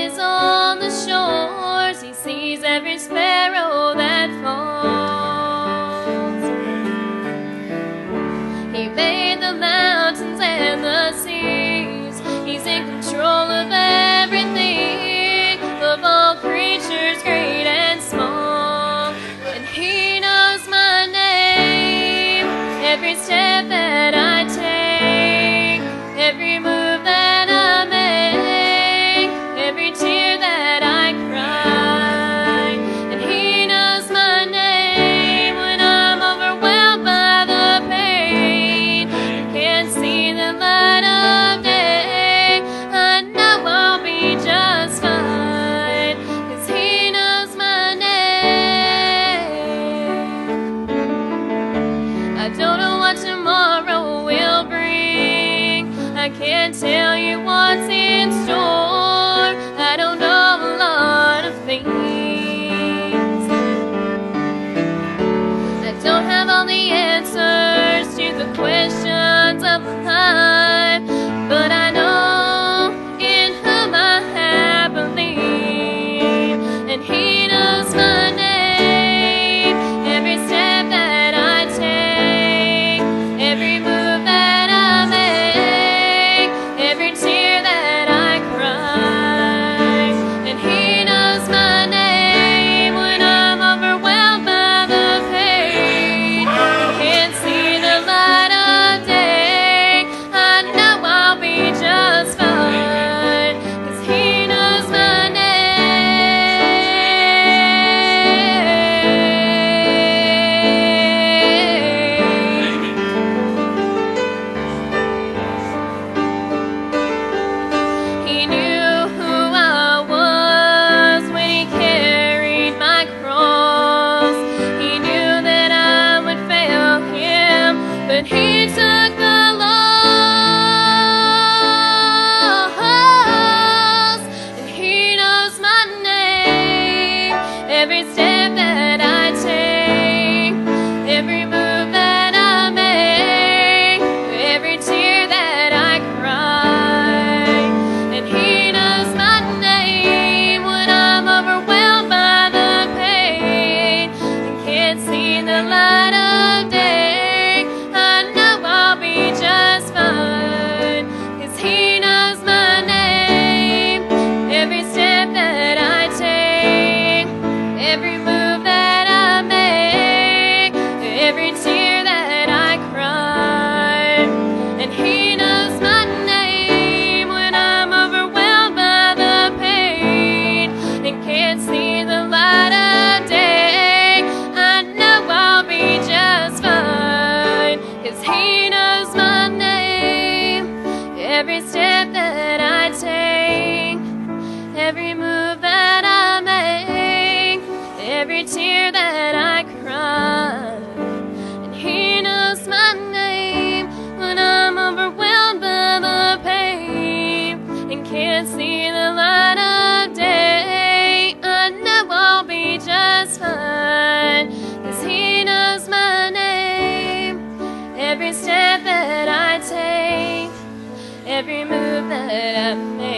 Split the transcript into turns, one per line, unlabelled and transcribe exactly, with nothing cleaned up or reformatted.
lies on the shores, he sees every sparrow that falls. He made the mountains and the seas, he's in control of everything, of all creatures great and small. And he knows my name, every step that I take, every move that I make, every tear that I cry. And he knows my name when I'm overwhelmed by the pain, can't see the light of day. I know I'll be just fine, 'cause he knows my name. I don't know what tomorrow will bring, I can't tell you what's in store, I don't know a lot of things. I don't have all the answers to the questions of life, but I know in whom I have believed. And he knows my name, every step that I take, every move that I make, every tear that I cry. And he knows my name when I'm overwhelmed by the pain, can't see the light of day. I know I'll be just fine, 'cause he knows my name. He knew who I was when he carried my cross. He knew that I would fail him, but he took the loss. And he knows my name, every step that I take, every move that I make, every tear that I cry. And he knows my name when I'm overwhelmed by the pain and can't see the light of day. I know I'll be just fine, 'cause he knows my name, every step that I take, every move that I make, every tear that I cry. And he knows my name when I'm overwhelmed by the pain and can't see the light of day. I know I'll be just fine, 'cause he knows my name, every step that I take, every move that I make, every tear that I cry. And he knows my name when I'm overwhelmed by the pain and can't see the light of day. I know I'll be just fine, 'cause he knows my name, every step that I take, every move that I make.